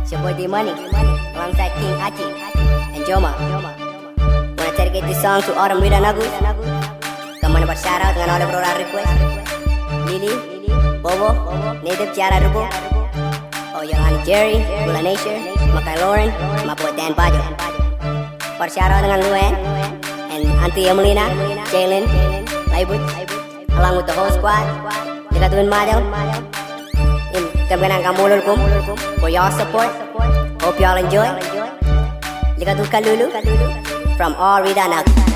It's your boy D-Money, alongside King Achi and Joma. Wanna dedicate this song to Autumn Rida Nagu. Kemana bersyarat dengan oleh Bro request Lily, Bobo, Native Ciara Rubo. Oh your Honey Jerry, Gula Nature, Makai Lauren, sama buat Dan Bajo. Bersyarat dengan Luen and Auntie Emelina, Jalen, Laibut, along with the whole squad. Jika Madel in Kebenan Kamululkum for your support. Hope y'all enjoy. Jika Kalulu from all Rida Nagu.